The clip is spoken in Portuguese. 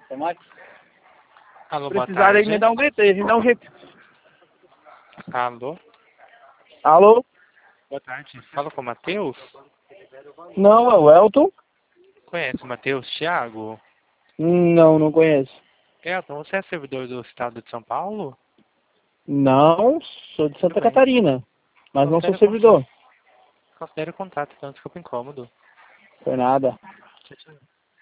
Tomate? Alô, boa Precisar aí, tarde. me dá um grito aí, me dá um jeito. Alô, Alô? boa tarde. Fala com o Matheus? Não, é o Elton? Conhece o Matheus Thiago? Não, não conheço. Elton, você é servidor do estado de São Paulo? Não, sou de Tudo Santa bem. Catarina, mas não sou Considere o contato. servidor. Considere o contato, então desculpa o incômodo. Foi nada. Tchau, tchau.